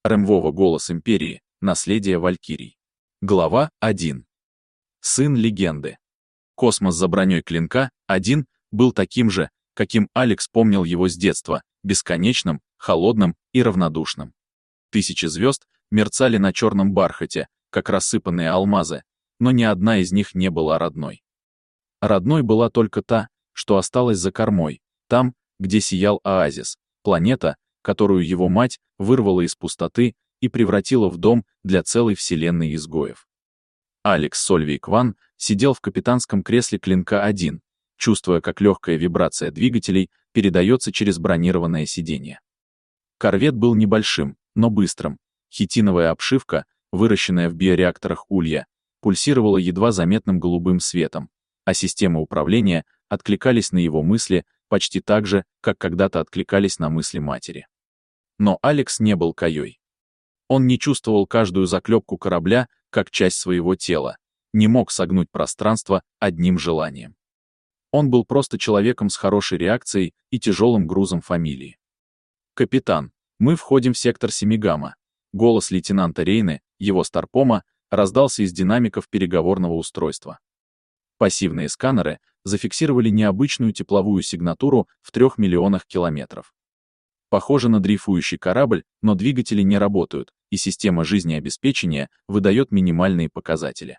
Ремвова «Голос Империи. Наследие Валькирий». Глава 1. Сын легенды. Космос за броней клинка 1 был таким же, каким Алекс помнил его с детства, бесконечным, холодным и равнодушным. Тысячи звезд мерцали на черном бархате, как рассыпанные алмазы, но ни одна из них не была родной. Родной была только та, что осталась за кормой, там, где сиял оазис, планета, которую его мать вырвала из пустоты и превратила в дом для целой вселенной изгоев. Алекс Сольвейк Ван сидел в капитанском кресле клинка 1, чувствуя, как легкая вибрация двигателей передается через бронированное сиденье. Корвет был небольшим, но быстрым. Хитиновая обшивка, выращенная в биореакторах улья, пульсировала едва заметным голубым светом, а системы управления откликались на его мысли почти так же, как когда-то откликались на мысли матери. Но Алекс не был Кайой. Он не чувствовал каждую заклепку корабля как часть своего тела, не мог согнуть пространство одним желанием. Он был просто человеком с хорошей реакцией и тяжелым грузом фамилии. «Капитан, мы входим в сектор Семигамма». Голос лейтенанта Рейны, его старпома, раздался из динамиков переговорного устройства. Пассивные сканеры зафиксировали необычную тепловую сигнатуру в 3 миллионах километров. Похоже на дрейфующий корабль, но двигатели не работают, и система жизнеобеспечения выдает минимальные показатели.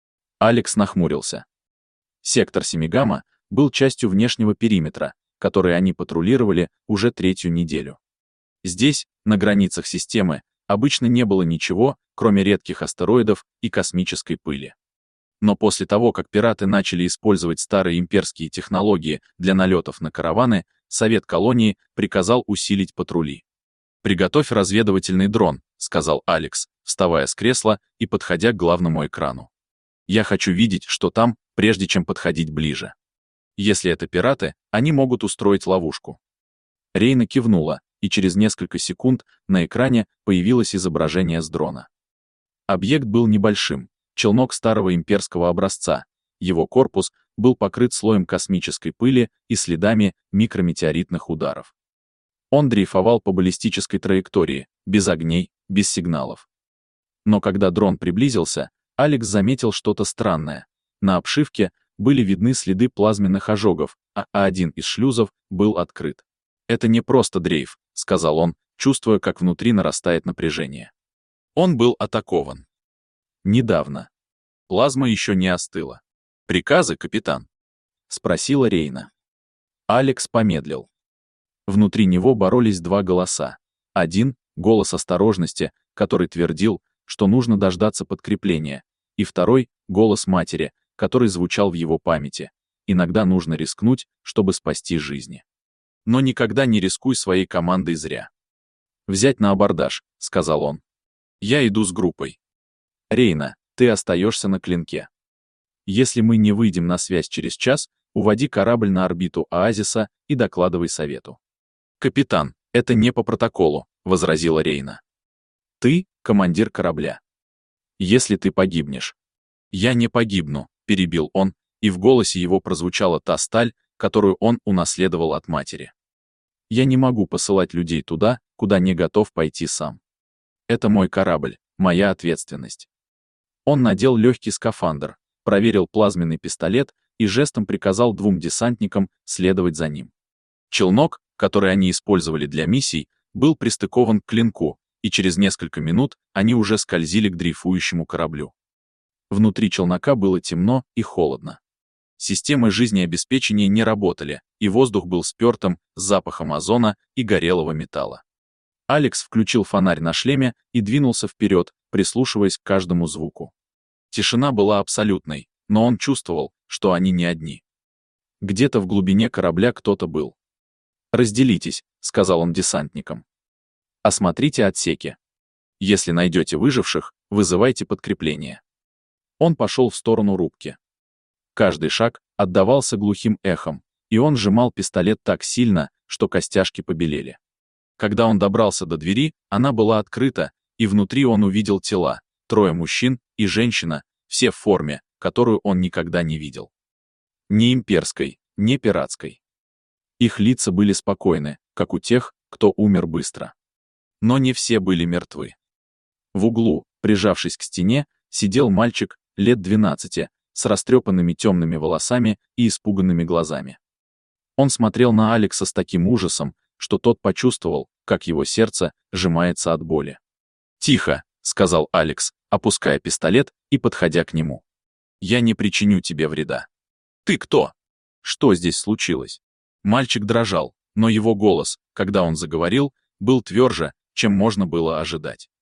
Алекс нахмурился. Сектор Семигамма был частью внешнего периметра, который они патрулировали уже 3-ю неделю. Здесь, на границах системы, обычно не было ничего, кроме редких астероидов и космической пыли. Но после того, как пираты начали использовать старые имперские технологии для налетов на караваны, Совет колонии приказал усилить патрули. «Приготовь разведывательный дрон», — сказал Алекс, вставая с кресла и подходя к главному экрану. «Я хочу видеть, что там, прежде чем подходить ближе. Если это пираты, они могут устроить ловушку». Рейна кивнула, и через несколько секунд на экране появилось изображение с дрона. Объект был небольшим, челнок старого имперского образца, его корпус был покрыт слоем космической пыли и следами микрометеоритных ударов. Он дрейфовал по баллистической траектории, без огней, без сигналов. Но когда дрон приблизился, Алекс заметил что-то странное. На обшивке были видны следы плазменных ожогов, а один из шлюзов был открыт. «Это не просто дрейф», — сказал он, чувствуя, как внутри нарастает напряжение. Он был атакован. Недавно. Плазма еще не остыла. «Приказы, капитан?» — спросила Рейна. Алекс помедлил. Внутри него боролись два голоса. Один — голос осторожности, который твердил, что нужно дождаться подкрепления, и второй — голос матери, который звучал в его памяти. Иногда нужно рискнуть, чтобы спасти жизни. Но никогда не рискуй своей командой зря. «Взять на абордаж», — сказал он. «Я иду с группой. Рейна, ты остаешься на клинке. Если мы не выйдем на связь через час, уводи корабль на орбиту оазиса и докладывай совету». «Капитан, это не по протоколу», — возразила Рейна. «Ты — командир корабля. Если ты погибнешь». «Я не погибну», — перебил он, и в голосе его прозвучала та сталь, которую он унаследовал от матери. «Я не могу посылать людей туда, куда не готов пойти сам. Это мой корабль, моя ответственность». Он надел легкий скафандр, проверил плазменный пистолет и жестом приказал 2 десантникам следовать за ним. Челнок, который они использовали для миссий, был пристыкован к клинку, и через несколько минут они уже скользили к дрейфующему кораблю. Внутри челнока было темно и холодно. Системы жизнеобеспечения не работали, и воздух был спёртым с запахом озона и горелого металла. Алекс включил фонарь на шлеме и двинулся вперед, прислушиваясь к каждому звуку. Тишина была абсолютной, но он чувствовал, что они не одни. Где-то в глубине корабля кто-то был. «Разделитесь», — сказал он десантникам. «Осмотрите отсеки. Если найдете выживших, вызывайте подкрепление». Он пошел в сторону рубки. Каждый шаг отдавался глухим эхом, и он сжимал пистолет так сильно, что костяшки побелели. Когда он добрался до двери, она была открыта, и внутри он увидел тела, 3 мужчин и женщина, все в форме, которую он никогда не видел. Не имперской, не пиратской. Их лица были спокойны, как у тех, кто умер быстро. Но не все были мертвы. В углу, прижавшись к стене, сидел мальчик лет 12, с растрепанными темными волосами и испуганными глазами. Он смотрел на Алекса с таким ужасом, что тот почувствовал, как его сердце сжимается от боли. «Тихо», — сказал Алекс, опуская пистолет и подходя к нему. «Я не причиню тебе вреда». «Ты кто? Что здесь случилось?» Мальчик дрожал, но его голос, когда он заговорил, был тверже, чем можно было ожидать.